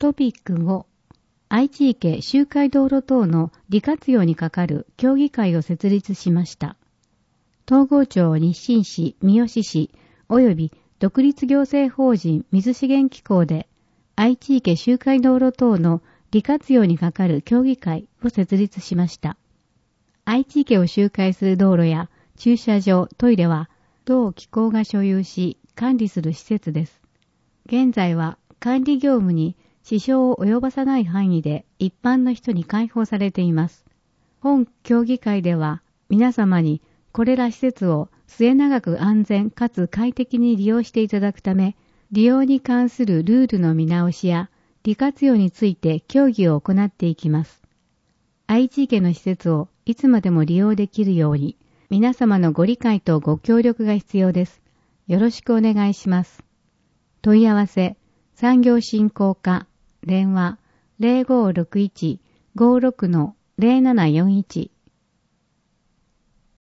トピック5、愛知池周回道路等の利活用に係る協議会を設立しました。東郷町日清市、三好市、及び独立行政法人水資源機構で、愛知池周回道路等の利活用に係る協議会を設立しました。愛知池を周回する道路や駐車場、トイレは、同機構が所有し管理する施設です。現在は管理業務に支障を及ばさない範囲で一般の人に開放されています。本協議会では皆様にこれら施設を末永く安全かつ快適に利用していただくため、利用に関するルールの見直しや利活用について協議を行っていきます。愛知池の施設をいつまでも利用できるように、皆様のご理解とご協力が必要です。よろしくお願いします。問い合わせ、産業振興課、電話 0561-56-0741